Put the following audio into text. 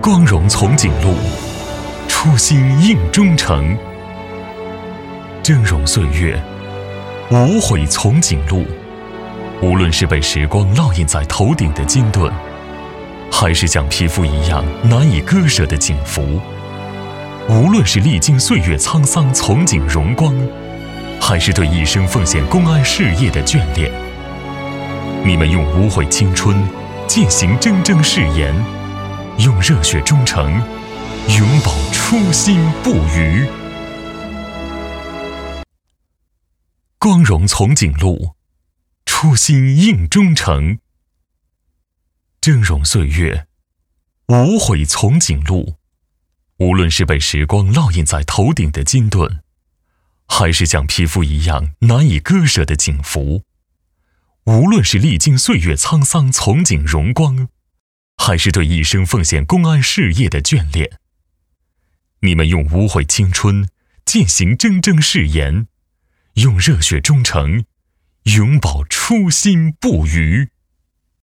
光荣从锦路，初心印忠诚。峥嵘岁月，无悔从锦路。无论是被时光烙印在头顶的金盾，还是像皮肤一样难以割舍的锦服，无论是历经岁月沧桑从锦荣光，还是对一生奉献公安事业的眷恋，你们用无悔青春践行铮铮誓言，用热血忠诚永葆初心不渝。光荣从锦路，初心印忠诚。峥嵘岁月，无悔从锦路。无论是被时光烙印在头顶的金盾，还是像皮肤一样难以割舍的锦服，无论是历经岁月沧桑从锦荣光，还是对一生奉献公安事业的眷恋，你们用无悔青春践行铮铮誓言，用热血忠诚永葆初心不渝。